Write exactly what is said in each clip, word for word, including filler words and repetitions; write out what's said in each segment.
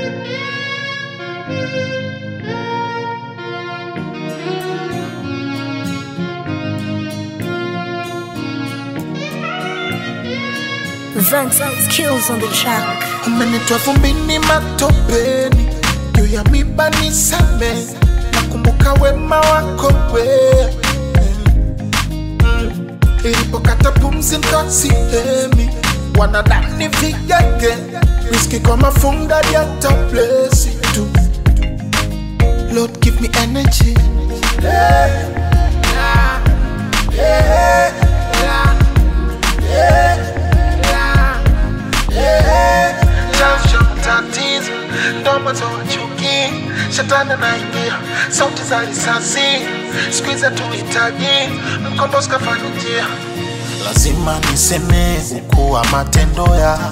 Vance skills on the track. Umenitoa vumbini matopeni, juu ya miba nisame, nakumbuka wema wako wewe. mm. Ilipokata pumzi nikasihemi, wanadani vigenge, whisky kwa mafunda ya tablesi tu. Lord give me energy, yeah, yeah, yeah, yeah, yeah. Tatizo ndomo za wachuki, shetani anaingia, sauti za risasi, squeeze tuhitaji, mkombozi kafanya njia. Lazima niseme ukuwa matendo yako,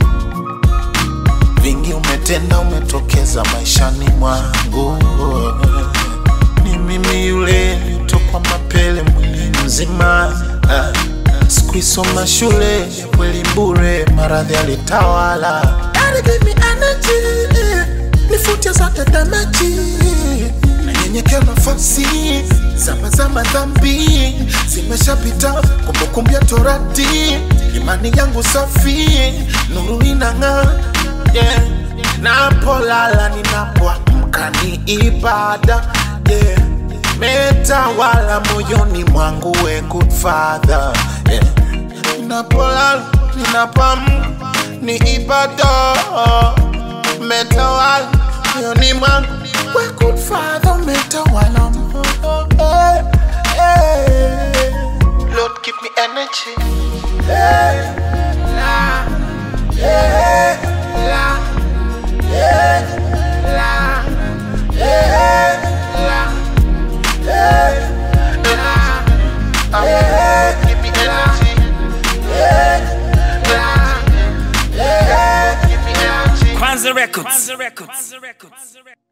vingi umetenda, umetokeza maishani mwangu. Ni mimi yule nilitokwa mapele mwili mzima, sikuisoma shule kweli bure, maradhi alitawala. God give me energy, nifutie zote damaji, nanyenyekea nafasi, zama zama dhambi zimeshapita, kumbukumbu ya torati, imani yangu safi, nuru inang'aa, yeah. Napolala ninapoamka ni ibada, yeah. Metawala moyoni mwangu, we good father, yeah. Ninapolala ninapoamka ni ibada, metawala moyoni mwangu, we good father, metawala. Hey, hey. Lord give me energy, hey, la, hey, la, hey, la, hey, la, hey, la, hey, give me energy, hey, la, hey, give me energy. Kwanza Records. Kwanza Records.